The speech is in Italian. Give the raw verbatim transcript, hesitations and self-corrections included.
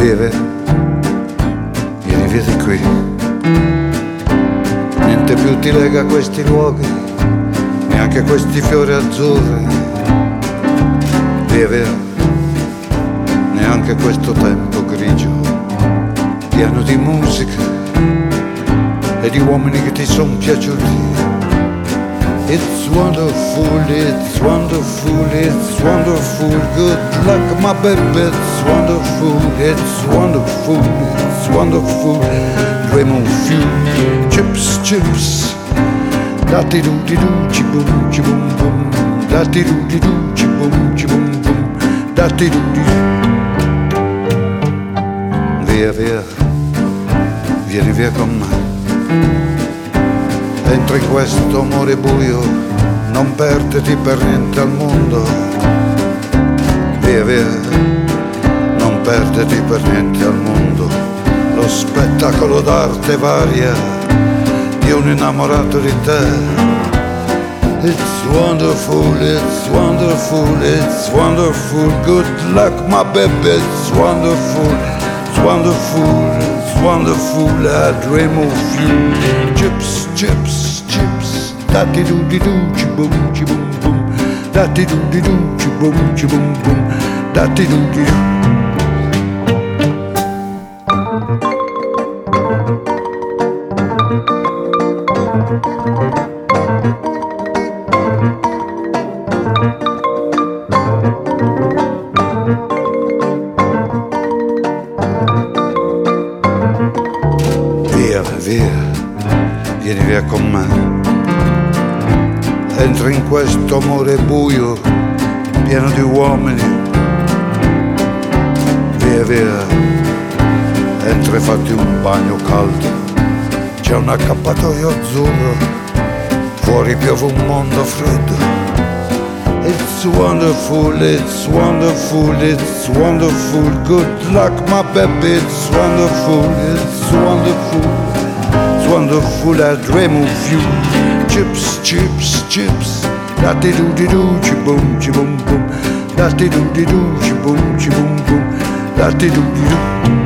Vieni, vieni via di qui. Niente più ti lega a questi luoghi, neanche questi fiori azzurri. Via, via, neanche questo tempo grigio, pieno di musica e di uomini che ti son piaciuti. It's wonderful, it's wonderful, it's wonderful. Good luck, my baby, it's wonderful, it's wonderful, it's wonderful. Dream of you, chips, chips. Da-di do di do, ci boom, ci boom boom. Da-di do di do, ci boom, ci boom boom. Da-di do di do. Via, via, vieni via con me. Entra in questo amore buio, non perderti per niente al mondo. Via, via, non perderti per niente al mondo. Lo spettacolo d'arte varia di un innamorato di te. It's wonderful, it's wonderful, it's wonderful. Good luck, my baby, it's wonderful, it's wonderful, it's wonderful. I dream of you. Chips, chips, chips. Da-di-do-di-do, chi-boom, chi-boom, boom. Da-di-do-di-do, chi-boom, chi-boom, boom. Da-di-do-di-do. Via, via, vieni via con me. Entra in questo amore buio, pieno di uomini. Via, via, entra e fatti un bagno caldo. C'è un accappatoio azzurro, fuori piove un mondo freddo. It's wonderful, it's wonderful, it's wonderful. Good luck, my baby, it's wonderful, it's wonderful, it's wonderful. I dream of you. Chips, chips, chips. Da-di-do-di-do, chi-boom, chi-boom, boom. Da-di-do-di-do, chi-boom, chi-boom, boom. Da-di-do-di-do.